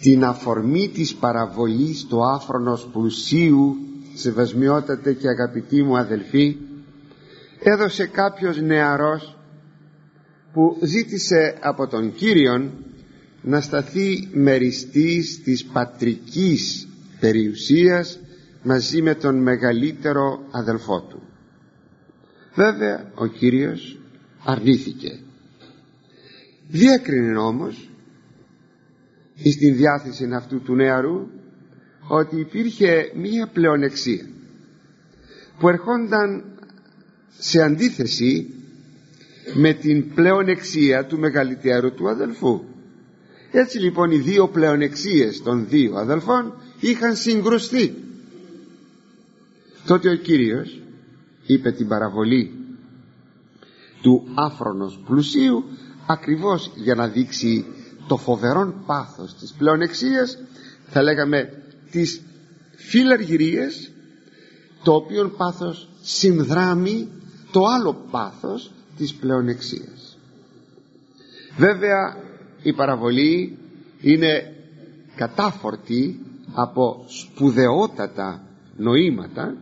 την αφορμή της παραβολής του άφρονος πλουσίου, σεβασμιότατε και αγαπητοί μου αδελφοί, έδωσε κάποιος νεαρός που ζήτησε από τον Κύριον να σταθεί μεριστής της πατρικής περιουσίας μαζί με τον μεγαλύτερο αδελφό του. Βέβαια ο Κύριος αρνήθηκε. Διέκρινε όμως εις την διάθεση αυτού του νεαρού ότι υπήρχε μία πλεονεξία που ερχόνταν σε αντίθεση με την πλεονεξία του μεγαλύτερου του αδελφού. Έτσι λοιπόν οι δύο πλεονεξίες των δύο αδελφών είχαν συγκρουστεί. Τότε ο Κύριος είπε την παραβολή του άφρονος πλουσίου ακριβώς για να δείξει το φοβερόν πάθος της πλεονεξίας, θα λέγαμε της φιλαργυρίας, το οποίο πάθος συνδράμει το άλλο πάθος της πλεονεξίας. Βέβαια η παραβολή είναι κατάφορτη από σπουδαιότατα νοήματα,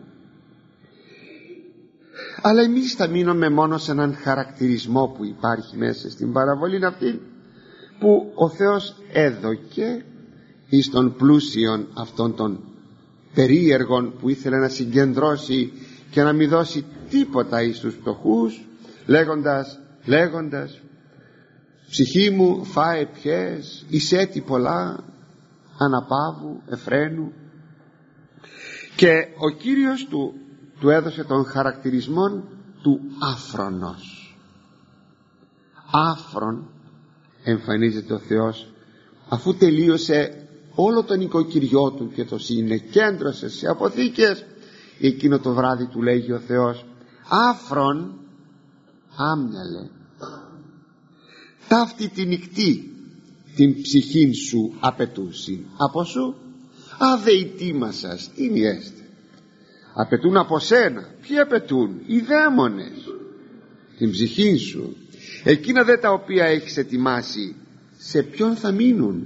αλλά εμείς θα μείνουμε μόνο σε έναν χαρακτηρισμό που υπάρχει μέσα στην παραβολή αυτή, που ο Θεός έδωκε εις των πλούσιων αυτών των περίεργων που ήθελε να συγκεντρώσει και να μην δώσει τίποτα εις τους φτωχούς, λέγοντας ψυχή μου φάε πιες, εισέτη πολλά, αναπαύου, εφραίνου. Και ο Κύριος του έδωσε τον χαρακτηρισμό του άφρονος. Άφρον εμφανίζεται ο Θεός αφού τελείωσε όλο τον οικοκυριό του και το συνεκέντρωσε σε αποθήκες. Εκείνο το βράδυ του λέγει ο Θεός: άφρον, άμυαλε, ταύτη τη νυχτή την ψυχήν σου απαιτούσι από σου, αδεητήμασας τι μιέστε. Απαιτούν από σένα. Ποιοι απαιτούν? Οι δαίμονες. Την ψυχήν σου. Εκείνα δε τα οποία έχεις ετοιμάσει, σε ποιον θα μείνουν?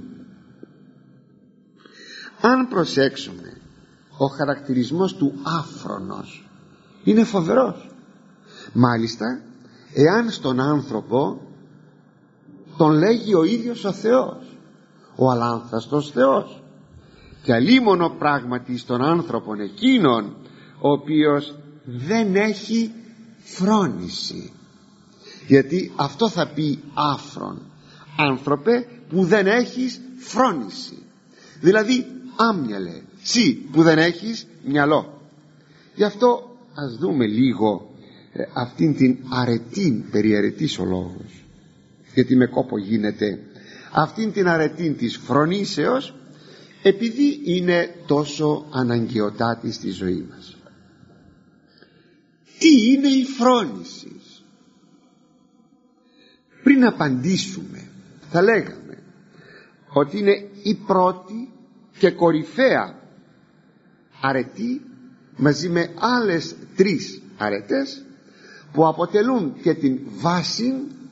Αν προσέξουμε, ο χαρακτηρισμός του άφρονος είναι φοβερός. Μάλιστα εάν στον άνθρωπο τον λέγει ο ίδιος ο Θεός, ο αλάνθαστος Θεός, και αλίμονο πράγματι στον άνθρωπον εκείνον ο οποίος δεν έχει φρόνηση. Γιατί αυτό θα πει άφρον, άνθρωπε που δεν έχεις φρόνηση, δηλαδή άμυαλε, σύ που δεν έχεις μυαλό. Γι' αυτό ας δούμε λίγο αυτήν την αρετήν, περί αρετής ο λόγος, γιατί με κόπο γίνεται, αυτήν την αρετήν της φρονήσεως, επειδή είναι τόσο αναγκαιοτάτη στη ζωή μας. Τι είναι η φρόνηση? Πριν απαντήσουμε θα λέγαμε ότι είναι η πρώτη και κορυφαία αρετή μαζί με άλλες τρεις αρετές που αποτελούν και την βάση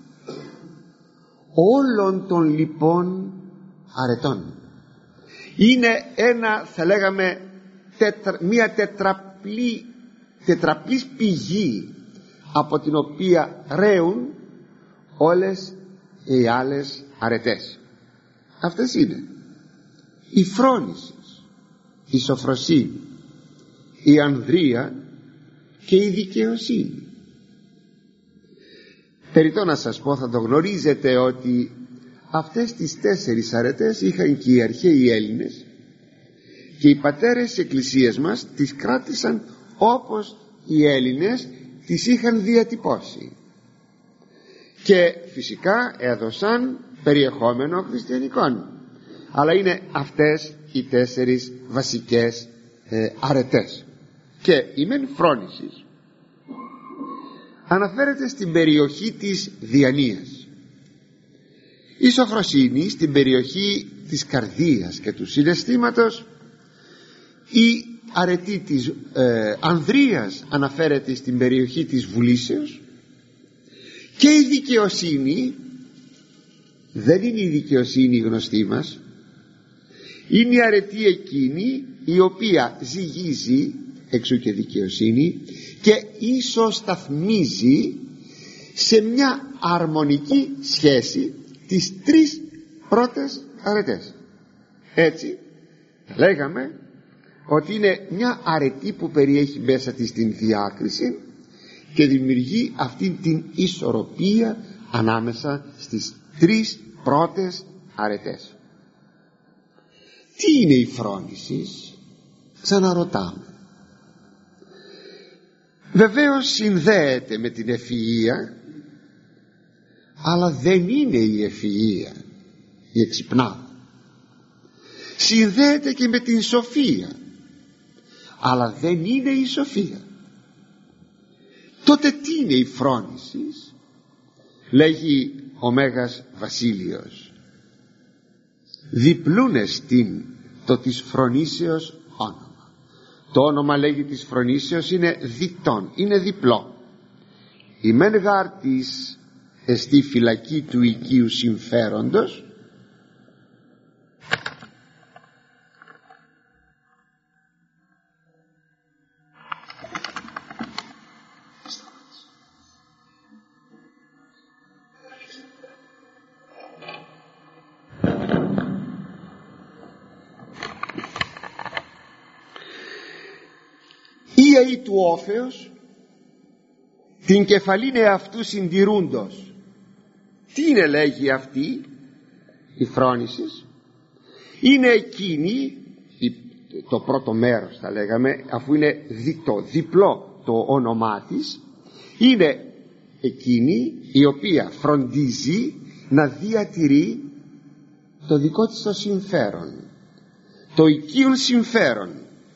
όλων των λοιπών αρετών. Είναι ένα, θα λέγαμε, μια τετραπλής πηγή από την οποία ρέουν όλες οι άλλες αρετές. Αυτές είναι η φρόνηση, η σοφροσύνη, η ανδρεία και η δικαιοσύνη. Περιττό να σας πω, θα το γνωρίζετε, ότι αυτές τις 4 αρετές είχαν και οι αρχαίοι Έλληνες, και οι πατέρες της Εκκλησίας μας τις κράτησαν όπως οι Έλληνες τις είχαν διατυπώσει, και φυσικά έδωσαν περιεχόμενο χριστιανικών. Αλλά είναι αυτές οι 4 βασικές αρετές. Και η μεν φρόνησης αναφέρεται στην περιοχή της διανοίας, η σοφροσύνη στην περιοχή της καρδίας και του συναισθήματος, η αρετή της ανδρείας αναφέρεται στην περιοχή της βουλήσεως, και η δικαιοσύνη δεν είναι η δικαιοσύνη γνωστή μας, Είναι η αρετή εκείνη η οποία ζυγίζει, εξού και δικαιοσύνη, και ισοσταθμίζει σε μια αρμονική σχέση τις τρεις πρώτες αρετές. Έτσι λέγαμε ότι είναι μια αρετή που περιέχει μέσα της την διάκριση και δημιουργεί αυτή την ισορροπία ανάμεσα στις τρεις πρώτες αρετές. Τι είναι η φρόνηση? Ξαναρωτάμε. Βεβαίως συνδέεται με την ευφυΐα, αλλά δεν είναι η ευφυΐα η εξυπνάδα. Συνδέεται και με την σοφία, αλλά δεν είναι η σοφία. Τότε τι είναι η φρόνηση? Λέγει ο Μέγας Βασίλειος, διπλούν εστίν το της φρονήσεως όνομα. Το όνομα, λέγει, της φρονήσεως είναι διτών, είναι διπλό. Η μεν γάρ της εστί φυλακή του οικείου συμφέροντος, ή του όφεως την κεφαλήν εαυτού συντηρούντος. Τι είναι, λέγει, αυτή η φρόνηση? Είναι εκείνη, το πρώτο μέρος θα λέγαμε, αφού είναι διπλό το όνομά της, είναι εκείνη η οποία φροντίζει να διατηρεί το δικό της το συμφέρον, το οικείον συμφέρον.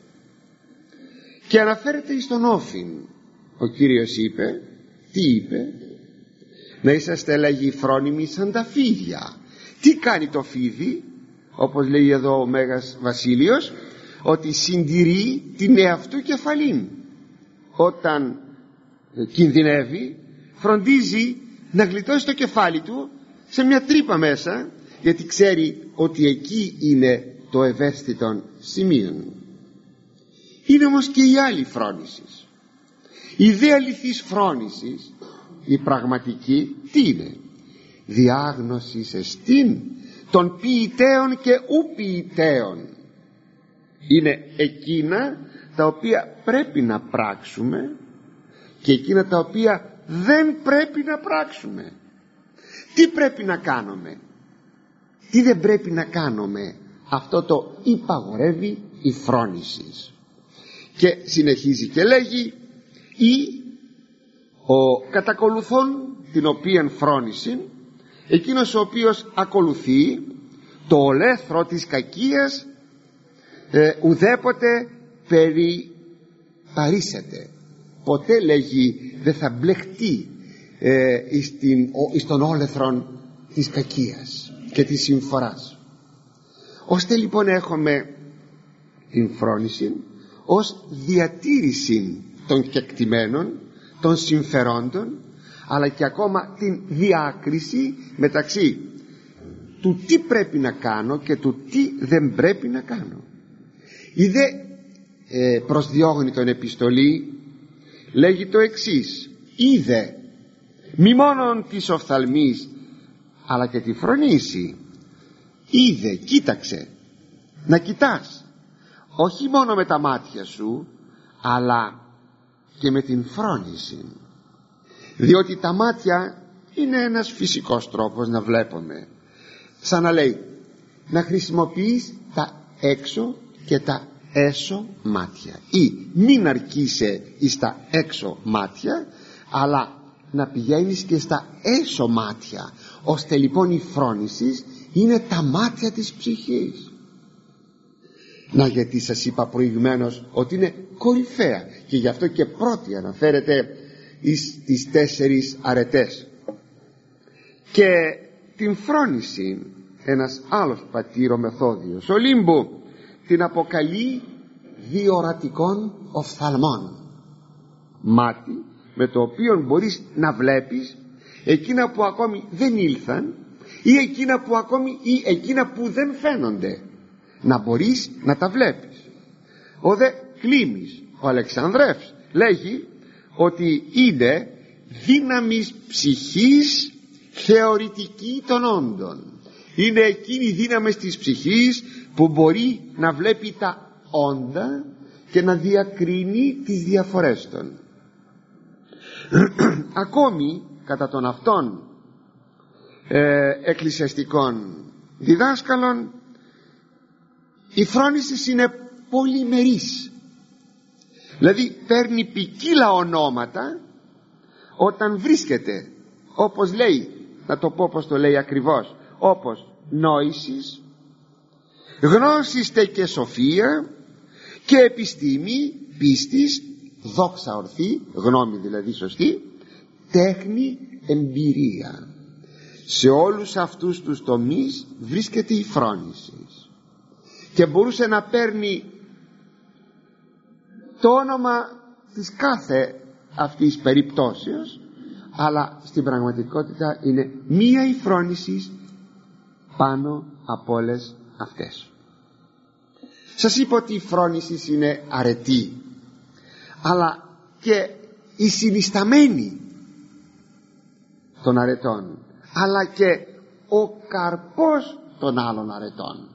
Και αναφέρεται εις τον όφιν. Ο Κύριος είπε, τι είπε? Να είσαστε, λέγει, φρόνιμοι σαν τα φίδια. Τι κάνει το φίδι? Όπως λέει εδώ ο Μέγας Βασίλειος, ότι συντηρεί την εαυτού κεφαλήν. Όταν κινδυνεύει, φροντίζει να γλιτώσει το κεφάλι του σε μια τρύπα μέσα, γιατί ξέρει ότι εκεί είναι το ευαίσθητο σημείο. Είναι όμως και η άλλη φρόνηση. Η δε αληθής φρόνηση, η πραγματική, τι είναι? Διάγνωσης εστίν των ποιητέων και ου ποιητέων. Είναι εκείνα τα οποία πρέπει να πράξουμε και εκείνα τα οποία δεν πρέπει να πράξουμε. Τι πρέπει να κάνουμε, τι δεν πρέπει να κάνουμε? Αυτό το υπαγορεύει η φρόνηση. Και συνεχίζει και λέγει, ή ο κατακολουθών την οποίαν φρόνηση, εκείνος ο οποίος ακολουθεί το ολέθρο της κακίας, ουδέποτε παρήσεται. Ποτέ, λέγει, δεν θα μπλεχτεί εις τον όλεθρον της κακίας και της συμφοράς. Ώστε λοιπόν έχουμε την φρόνηση ως διατήρηση των κεκτημένων, των συμφερόντων, αλλά και ακόμα την διάκριση μεταξύ του τι πρέπει να κάνω και του τι δεν πρέπει να κάνω. Η δε προσδιόγνητον επιστολή λέγει το εξής, είδε μη μόνον της οφθαλμής αλλά και τη φρονήσει. Είδε, κοίταξε, να κοιτάς όχι μόνο με τα μάτια σου, αλλά και με την φρόνηση. Διότι τα μάτια είναι ένας φυσικός τρόπος να βλέπουμε. Σαν να λέει, να χρησιμοποιείς τα έξω και τα έσω μάτια, ή μην αρκείσαι εις τα έξω μάτια, αλλά να πηγαίνεις και στα έσω μάτια, ώστε λοιπόν η φρόνηση είναι τα μάτια της ψυχής. Να, γιατί σας είπα προηγουμένως ότι είναι κορυφαία και γι' αυτό και πρώτη αναφέρεται στις 4 αρετές. Και την φρόνηση ένας άλλος πατήρ, ο Μεθόδιος, ο Λίμπου, την αποκαλεί διορατικών οφθαλμών. Μάτι με το οποίο μπορείς να βλέπεις εκείνα που ακόμη δεν ήλθαν ή εκείνα που ακόμη ή εκείνα που δεν φαίνονται. να μπορείς να τα βλέπεις. Ο δε Κλήμης, ο Αλεξανδρεύς, λέγει ότι είναι δύναμης ψυχής θεωρητική των όντων. Είναι εκείνη η δύναμη της ψυχής που μπορεί να βλέπει τα όντα και να διακρίνει τις διαφορές των. Ακόμη κατά των αυτών εκκλησιαστικών διδάσκαλων, η φρόνηση είναι πολυμερής. Δηλαδή παίρνει ποικίλα ονόματα όταν βρίσκεται, όπως λέει, να το πω όπως το λέει ακριβώς, όπως νόησης, γνώσιστε και σοφία και επιστήμη, πίστης, δόξα ορθή, γνώμη δηλαδή σωστή, τέχνη, εμπειρία. Σε όλους αυτούς τους τομείς βρίσκεται η φρόνηση και μπορούσε να παίρνει το όνομα της κάθε αυτής περιπτώσεως, αλλά στην πραγματικότητα είναι μία η φρόνηση πάνω από όλες αυτές. Σας είπα ότι η φρόνηση είναι αρετή, αλλά και η συνισταμένη των αρετών, αλλά και ο καρπός των άλλων αρετών.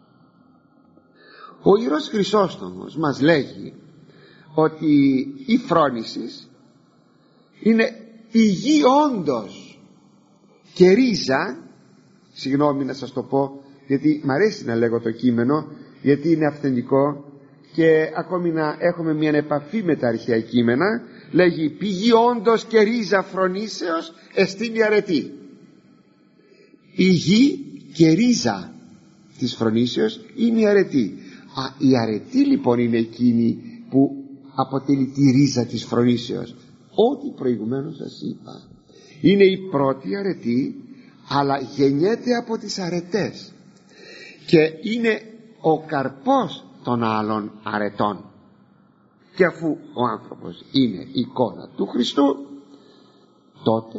Ο Ιερός Χρυσόστομος μας λέγει ότι η φρόνηση είναι πηγή όντως και ρίζα, συγγνώμη να σας το πω γιατί μ' αρέσει να λέγω το κείμενο, γιατί είναι αυθεντικό και ακόμη να έχουμε μια επαφή με τα αρχαία κείμενα, λέγει πηγή όντως και ρίζα φρονήσεως εστίν η αρετή. Πηγή και ρίζα της φρονήσεως είναι η αρετή. Η αρετή λοιπόν είναι εκείνη που αποτελεί τη ρίζα της φρονήσεως. Ό,τι προηγουμένως σας είπα είναι η πρώτη αρετή, αλλά γεννιέται από τις αρετές και είναι ο καρπός των άλλων αρετών. Και αφού ο άνθρωπος είναι εικόνα του Χριστού, τότε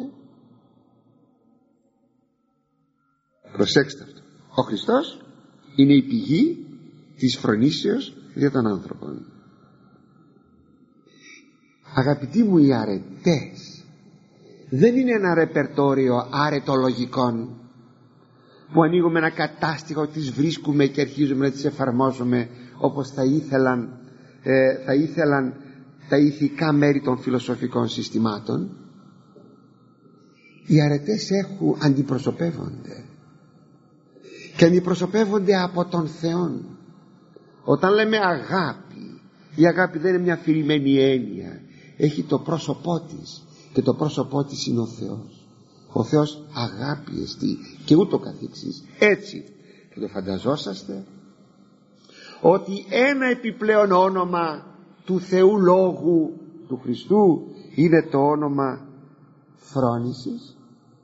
προσέξτε αυτό, ο Χριστός είναι η πηγή της φρονήσεως για τον άνθρωπο. Αγαπητοί μου, οι αρετές δεν είναι ένα ρεπερτόριο αρετολογικών που ανοίγουμε ένα κατάστοιχο, τις βρίσκουμε και αρχίζουμε να τις εφαρμόζουμε όπως θα ήθελαν τα ηθικά μέρη των φιλοσοφικών συστημάτων. Οι αρετές αντιπροσωπεύονται και αντιπροσωπεύονται από τον Θεό. Όταν λέμε αγάπη, η αγάπη δεν είναι μια αφηρημένη έννοια, έχει το πρόσωπό της και το πρόσωπό της είναι ο Θεός. Ο Θεός αγάπη εστί και ούτω καθεξής. Έτσι και το φανταζόσαστε ότι ένα επιπλέον όνομα του Θεού Λόγου του Χριστού είναι το όνομα φρόνησης.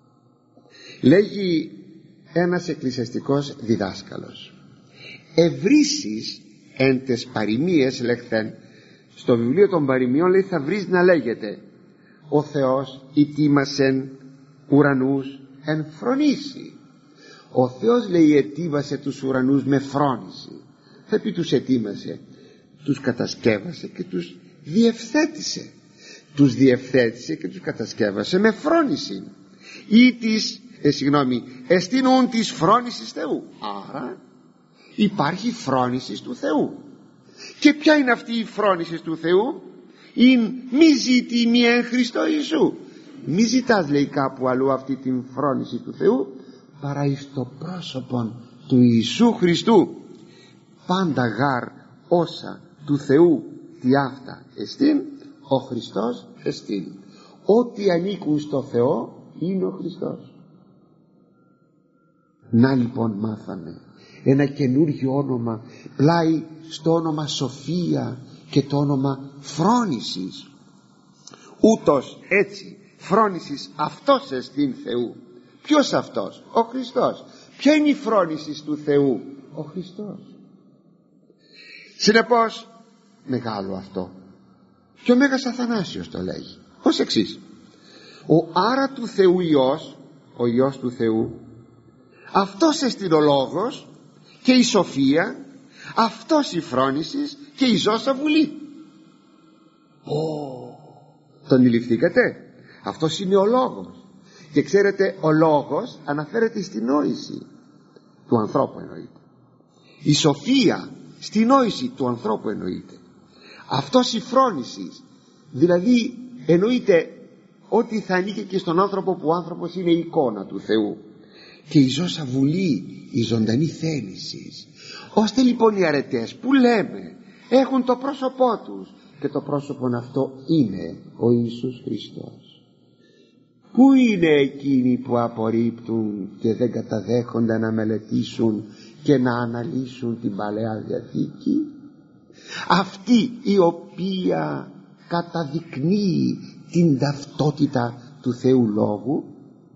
Λέγει ένας εκκλησιαστικός διδάσκαλος, ευρύσεις εν τες παροιμίες λεχθέν. Στο βιβλίο των παροιμιών λέει θα βρεις να λέγεται ο Θεός ετοίμασεν ουρανούς εν φρονήσει. Ο Θεός λέει ετοίμασε τους ουρανούς με φρόνηση. Θα πει τους ετοίμασε, τους κατασκεύασε και τους διευθέτησε. Τους διευθέτησε και τους κατασκεύασε με φρόνηση ή εστίνουν της φρόνησης Θεού. Άρα υπάρχει φρόνηση του Θεού. Και ποια είναι αυτή η φρόνηση του Θεού? Είναι μη ζητή μη εν Χριστώ Ιησού. Μη ζητάς, λέει κάπου αλλού, αυτή την φρόνηση του Θεού παρά εις το πρόσωπο του Ιησού Χριστού. Πάντα γάρ όσα του Θεού τι αυτά εστίν, ο Χριστός εστίν. Ό,τι ανήκουν στο Θεό είναι ο Χριστός. Να λοιπόν μάθαμε ένα καινούργιο όνομα πλάι στο όνομα σοφία και το όνομα φρόνησης. Ούτως έτσι φρόνησης αυτός εστίν Θεού. Ποιος αυτός? Ο Χριστός. Ποια είναι η φρόνηση του Θεού? Ο Χριστός. Συνεπώς μεγάλο αυτό. Και ο Μέγας Αθανάσιος το λέγει ως εξής: ο άρα του Θεού Υιός, ο Υιός του Θεού, αυτός εστιν ο λόγος και η σοφία αυτός η φρόνησης και η ζώσα βουλή. Τον αντιληφθήκατε? Αυτός είναι ο λόγος. Και ξέρετε, ο λόγος αναφέρεται στην νόηση του ανθρώπου, εννοείται. Η σοφία στη νόηση του ανθρώπου εννοείται. Αυτός η φρόνησης, δηλαδή εννοείται ότι θα ανήκει και στον άνθρωπο, που ο άνθρωπος είναι η εικόνα του Θεού, και η ζώσα βουλή, η ζωντανή θέληση, ώστε λοιπόν οι αρετές που λέμε έχουν το πρόσωπό τους, και το πρόσωπο αυτό είναι ο Ιησούς Χριστός. Πού είναι εκείνοι που απορρίπτουν και δεν καταδέχονται να μελετήσουν και να αναλύσουν την Παλαιά Διαθήκη? Αυτή η οποία καταδεικνύει την ταυτότητα του Θεού Λόγου.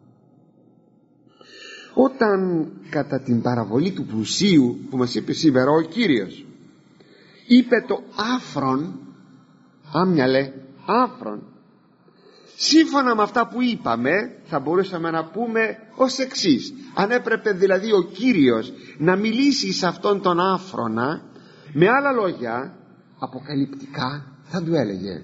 Όταν κατά την παραβολή του πλουσίου που μας είπε σήμερα ο Κύριος, είπε το άφρον, άμυαλε άφρον, σύμφωνα με αυτά που είπαμε θα μπορούσαμε να πούμε ως εξής: αν έπρεπε δηλαδή ο Κύριος να μιλήσει σε αυτόν τον άφρονα, με άλλα λόγια αποκαλυπτικά θα του έλεγε: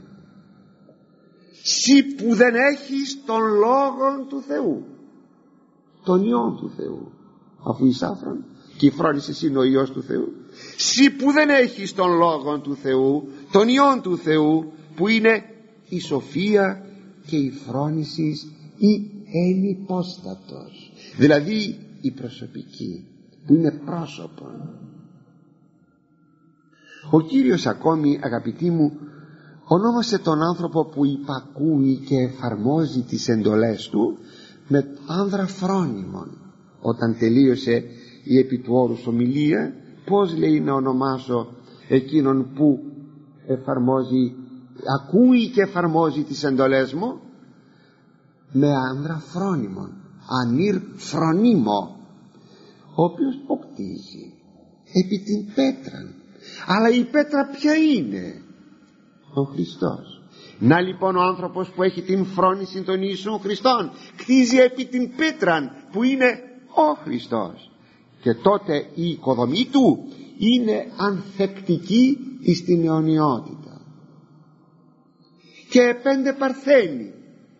«Συ που δεν έχεις τον λόγο του Θεού, τον Υιόν του Θεού», αφού είσαι άφρον και η φρόνησης είναι ο Υιός του Θεού, «Συ που δεν έχεις τον λόγο του Θεού, τον Υιόν του Θεού, που είναι η σοφία και η φρόνησης ή ενυπόστατος», δηλαδή η προσωπική, που είναι πρόσωπο. Ο Κύριος ακόμη, αγαπητοί μου, ονόμασε τον άνθρωπο που υπακούει και εφαρμόζει τις εντολές του με άνδρα φρόνιμον. Όταν τελείωσε η επί του όρους ομιλία, πώς λέει να ονομάσω εκείνον που εφαρμόζει, ακούει και εφαρμόζει τις εντολές μου? Με άνδρα φρόνιμον, ανήρ φρονίμο, ο οποίος ποκτίζει επί την πέτρα. Αλλά η πέτρα ποια είναι? Ο Χριστός. Να λοιπόν ο άνθρωπος που έχει την φρόνηση των Ιησού Χριστών κτίζει επί την πέτρα που είναι ο Χριστός, και τότε η οικοδομή του είναι ανθεκτική στην αιωνιότητα. Και 5 παρθένοι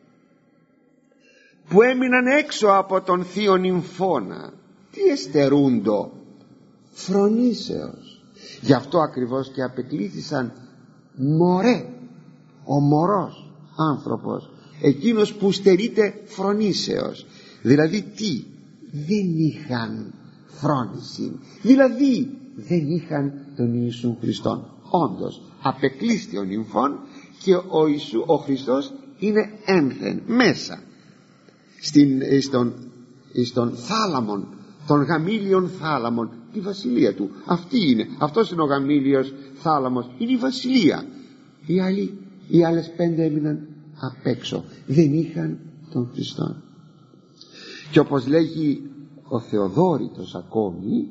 που έμειναν έξω από τον θείον νυμφώνα, τι εστερούντο? Φρονήσεως. Γι' αυτό ακριβώς και απεκλήθησαν μωρέ, ο μωρός άνθρωπος, εκείνος που στερείται φρονήσεως. Δηλαδή τι? Δεν είχαν φρόνηση, δηλαδή δεν είχαν τον Ιησού Χριστόν. Όντως απεκλείστη ο νυμφών, και ο Χριστός είναι ένθεν μέσα στον θάλαμον, των γαμήλιων θάλαμων, τη βασιλεία του. Αυτός είναι ο γαμήλιος θάλαμος, είναι η βασιλεία. Οι άλλες 5 έμειναν απ' έξω, δεν είχαν τον Χριστό. Και όπως λέγει ο Θεοδόρητος ακόμη,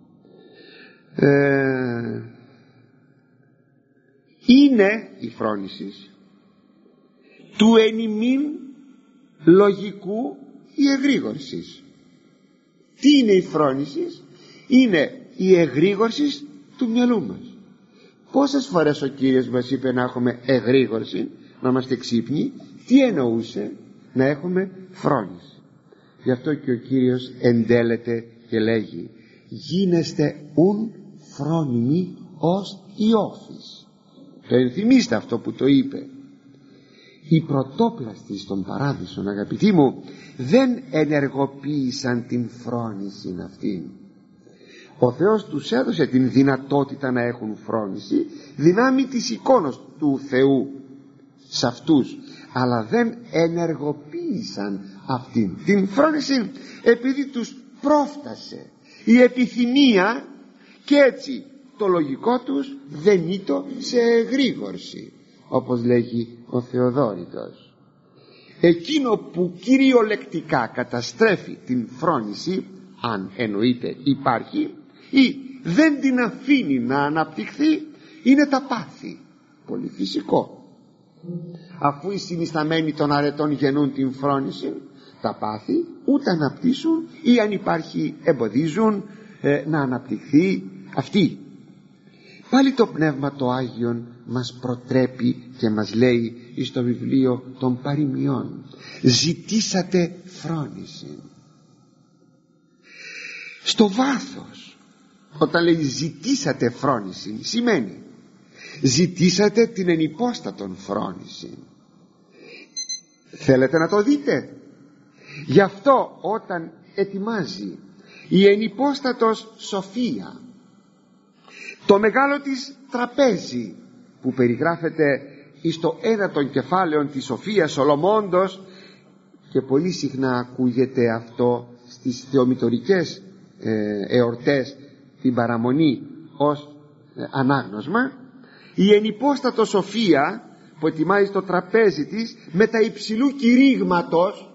είναι η φρόνησης του εν ημίν λογικού η εγρήγορσης. Τι είναι η φρόνησης? Είναι η εγρήγορση του μυαλού μας. Πόσες φορές ο Κύριος μας είπε να έχουμε εγρήγορση, να είμαστε ξύπνοι? Τι εννοούσε? Να έχουμε φρόνηση. Γι' αυτό και ο Κύριος εντέλεται και λέγει: γίνεστε ουν φρόνιμοι ως Ιώφης. Το ενθυμίστε αυτό που το είπε. Οι πρωτόπλαστοι στον παράδεισο, αγαπητοί μου, δεν ενεργοποίησαν την φρόνηση αυτήν. Ο Θεός τους έδωσε την δυνατότητα να έχουν φρόνηση, δυνάμει της εικόνας του Θεού σε αυτούς, αλλά δεν ενεργοποίησαν αυτήν την φρόνηση, επειδή τους πρόφτασε η επιθυμία, και έτσι το λογικό τους δεν ήτο σε εγρήγορση, όπως λέγει ο Θεοδόρητος. Εκείνο που κυριολεκτικά καταστρέφει την φρόνηση, αν εννοείται υπάρχει, ή δεν την αφήνει να αναπτυχθεί, είναι τα πάθη. Πολύ φυσικό. Αφού οι συνισταμένοι των αρετών γεννούν την φρόνηση, τα πάθη ούτε αναπτύσσουν, ή αν υπάρχει εμποδίζουν να αναπτυχθεί αυτή Πάλι το Πνεύμα το Άγιον μας προτρέπει και μας λέει στο βιβλίο των παροιμιών, ζητήσατε φρόνηση. Στο βάθος, όταν λέει ζητήσατε φρόνηση, σημαίνει ζητήσατε την ενυπόστατον φρόνηση. Θέλετε να το δείτε? Γι' αυτό όταν ετοιμάζει η ενυπόστατος Σοφία το μεγάλο της τραπέζι που περιγράφεται στο ένατον κεφάλαιο της Σοφίας Σολομώντος, και πολύ συχνά ακούγεται αυτό στις θεομητορικές εορτές, την παραμονή ως ανάγνωσμα, η ενυπόστατο Σοφία που ετοιμάζει το τραπέζι της με τα υψηλού κηρύγματος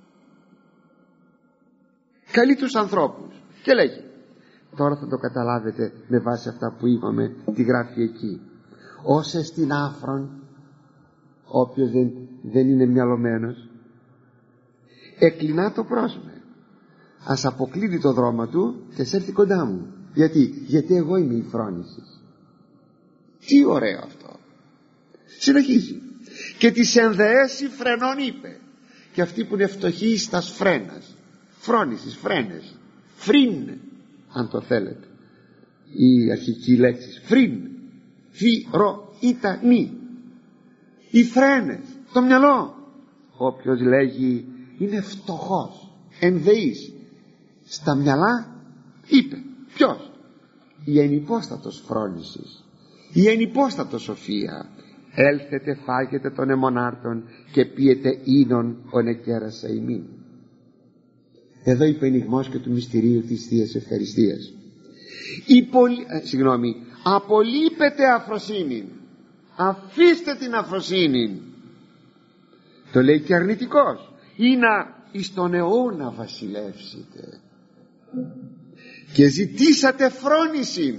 καλεί τους ανθρώπους και λέγει, τώρα θα το καταλάβετε με βάση αυτά που είπαμε, τι γράφει εκεί, όσες στην άφρον, όποιος δεν είναι μυαλωμένος, εκλεινά το πρόσωπο, ας αποκλίνει το δρόμο του και σε έρθει κοντά μου. Γιατί εγώ είμαι η φρόνηση. Τι ωραίο αυτό. Συνεχίζει, και τις ενδεέσει φρενών είπε, και αυτοί που είναι φτωχοί στα φρένας, φρόνησης, φρένες, φρύν αν το θέλετε, η αρχική λέξη φρύν, φι, ρο, ήτα, νι, οι φρένες, το μυαλό. Όποιος λέγει είναι φτωχός, ενδεής στα μυαλά, είπε, ποιος? Η ενυπόστατος φρόνησης, η ενυπόστατος Σοφία. Έλθετε φάγετε των αιμονάρτων και πίετε ίνον ο νεκέρασε ημίν. Εδώ υπενιγμός και του μυστηρίου της Θείας Ευχαριστίας. Απολείπετε αφροσύνη, αφήστε την αφροσύνη. Το λέει και αρνητικός, ή να εις τον αιώνα βασιλεύσετε, και ζητήσατε φρόνηση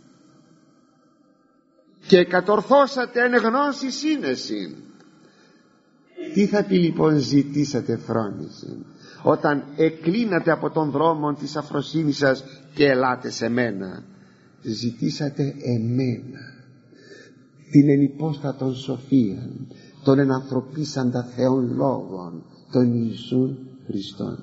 και κατορθώσατε εν γνώση σύνεση. Τι θα πει λοιπόν ζητήσατε φρόνηση? Όταν εκλίνατε από τον δρόμο της αφροσύνης σας και ελάτε σε μένα, ζητήσατε εμένα, την ενυπόστατον σοφία, τον ενανθρωπίσαντα Θεόν λόγων, τον Ιησούν Χριστόν.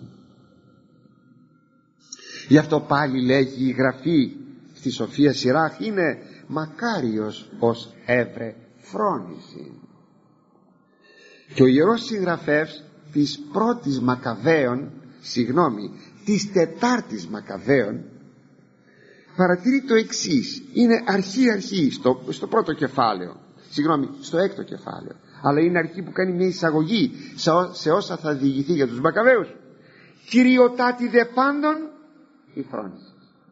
Γι' αυτό πάλι λέγει η Γραφή στη Σοφία Σιράχ, είναι μακάριος ως έβρε φρόνηση. Και ο Ιερός Συγγραφεύς της πρώτης Μακαβαίων, της τετάρτης Μακαβαίων, παρατηρεί το εξής, είναι αρχή στο πρώτο κεφάλαιο, στο έκτο κεφάλαιο, αλλά είναι αρχή που κάνει μια εισαγωγή σε όσα θα διηγηθεί για τους Μακαβαίους. Κυριοτάτη δε πάντων η φρόνηση.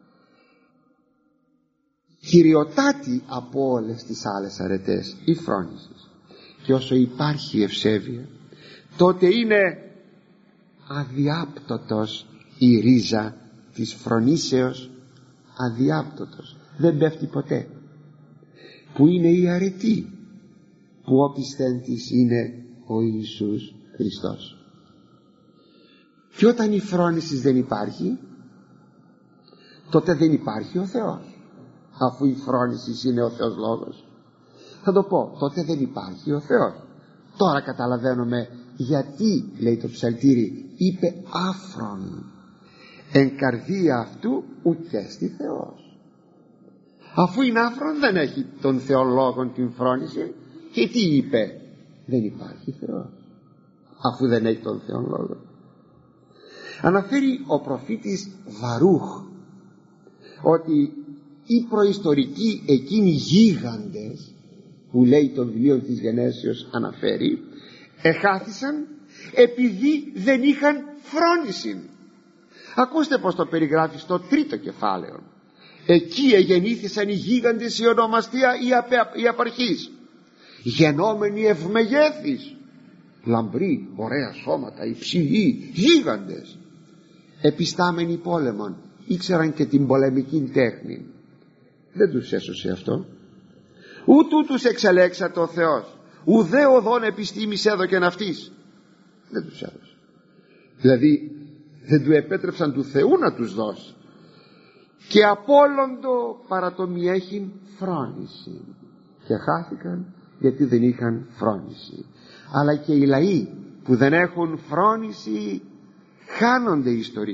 Κυριοτάτη από όλες τις άλλες αρετές η φρόνηση. Και όσο υπάρχει ευσέβεια, τότε είναι αδιάπτωτος η ρίζα της φρονήσεως, αδιάπτωτος, δεν πέφτει ποτέ, που είναι η αρετή που όπισθεν της είναι ο Ιησούς Χριστός. Και όταν η φρόνηση δεν υπάρχει, τότε δεν υπάρχει ο Θεός, αφού η φρόνηση είναι ο Θεός Λόγος. Θα το πω, τότε δεν υπάρχει ο Θεός. Τώρα καταλαβαίνουμε γιατί, λέει το ψαλτήρι, είπε άφρον, εν καρδία αυτού ουκέστη Θεός. Αφού είναι άφρον, δεν έχει τον Θεό Λόγον την φρόνηση, και τι είπε? Δεν υπάρχει Θεός, αφού δεν έχει τον Θεό Λόγο. Αναφέρει ο προφήτης Βαρούχ ότι οι προϊστορικοί εκείνοι γίγαντες που λέει το βιβλίο της Γενέσεως, αναφέρει, εχάθησαν επειδή δεν είχαν φρόνηση. Ακούστε πως το περιγράφει στο τρίτο κεφάλαιο. Εκεί εγεννήθησαν οι γίγαντες, η ονομαστία η απαρχής, γενόμενοι ευμεγέθης, λαμπροί, ωραία σώματα, υψηλοί, γίγαντες, επιστάμενοι πόλεμον, ήξεραν και την πολεμική τέχνη. Δεν τους έσωσε αυτό. Ούτου τους εξελέξατε ο Θεός, ουδέ οδόν επιστήμης έδωκεν αυτής. Δεν τους έδωσε. Δηλαδή δεν του επέτρεψαν του Θεού να τους δώσει. και απόλοντο παρά το μη έχειν φρόνηση, και χάθηκαν γιατί δεν είχαν φρόνηση. Αλλά και οι λαοί που δεν έχουν φρόνηση χάνονται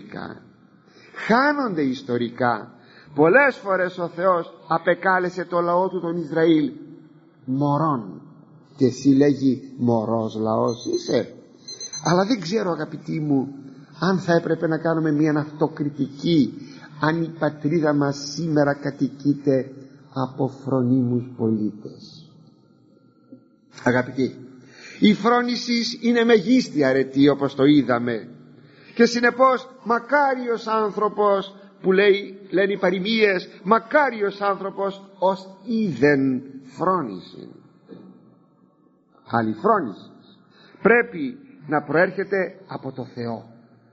ιστορικά. Πολλές φορές ο Θεός απεκάλεσε το λαό του τον Ισραήλ μωρών, και εσύ λέγει μωρός λαός είσαι. Αλλά δεν ξέρω, αγαπητοί μου, αν θα έπρεπε να κάνουμε μια αυτοκριτική, αν η πατρίδα μας σήμερα κατοικείται από φρονίμους πολίτες. Αγαπητοί, η φρόνηση είναι μεγίστη αρετή, όπως το είδαμε, και συνεπώς μακάριος άνθρωπος που λένε οι παροιμίες, μακάριος άνθρωπος ως είδεν φρόνηση. Αλλά η φρόνηση πρέπει να προέρχεται από το Θεό,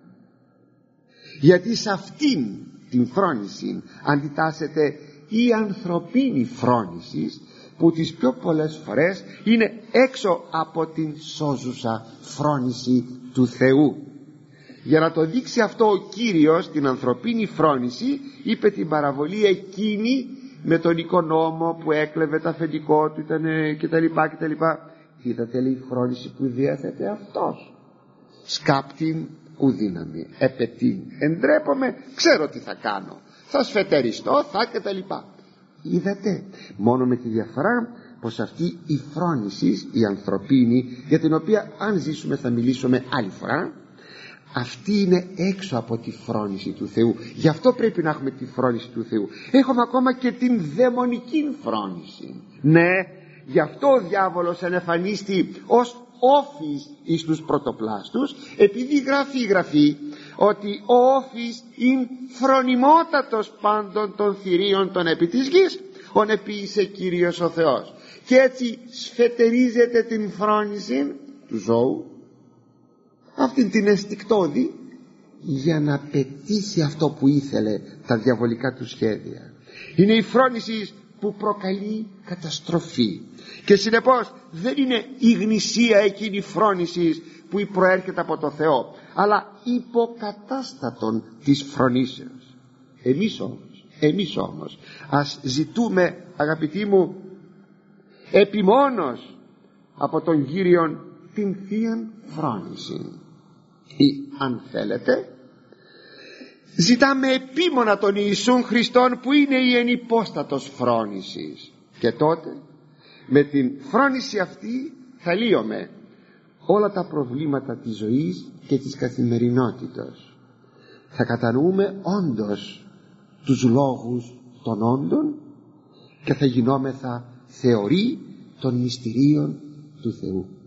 γιατί σε αυτήν την φρόνηση αντιτάσσεται η ανθρωπίνη φρόνηση, που τις πιο πολλές φορές είναι έξω από την σώζουσα φρόνηση του Θεού. Για να το δείξει αυτό ο Κύριος την ανθρωπίνη φρόνηση, είπε την παραβολή εκείνη με τον οικονόμο που έκλεβε τα αφεντικό του κτλ. Είδατε, λέει, η φρόνηση που διέθετε αυτός. Σκάπτην ουδύναμη, επετήν, εντρέπομαι, ξέρω τι θα κάνω, θα σφετεριστώ, θα κτλ. Είδατε, μόνο με τη διαφορά πως αυτή η φρόνηση, η ανθρωπίνη, για την οποία αν ζήσουμε θα μιλήσουμε άλλη φορά, αυτή είναι έξω από τη φρόνηση του Θεού. Γι' αυτό πρέπει να έχουμε τη φρόνηση του Θεού. Έχουμε ακόμα και την δαιμονική φρόνηση. Ναι, γι' αυτό ο διάβολος ενεφανίστη ως όφης εις τους πρωτοπλάστους, επειδή γράφει η Γραφή ότι ο όφης είναι φρονιμότατος πάντων των θηρίων των επί της γης, ον επίησε Κύριος ο Θεός. Και έτσι σφετερίζεται την φρόνηση του ζώου, αυτήν την αισθηκτώδη, για να πετύχει αυτό που ήθελε, τα διαβολικά του σχέδια. Είναι η φρόνηση που προκαλεί καταστροφή, και συνεπώς δεν είναι η γνησία εκείνη η φρόνηση που προέρχεται από το Θεό, αλλά υποκατάστατον της φρονήσεως. Εμείς όμως ας ζητούμε, αγαπητοί μου, επιμόνως από τον Κύριον την Θείαν φρόνηση, ή αν θέλετε ζητάμε επίμονα τον Ιησούν Χριστόν που είναι η ενυπόστατος φρόνησης, και τότε με την φρόνηση αυτή θα λύουμε όλα τα προβλήματα της ζωής και της καθημερινότητας. Θα κατανοούμε όντως τους λόγους των όντων και θα γινόμεθα θεωροί των μυστηρίων του Θεού.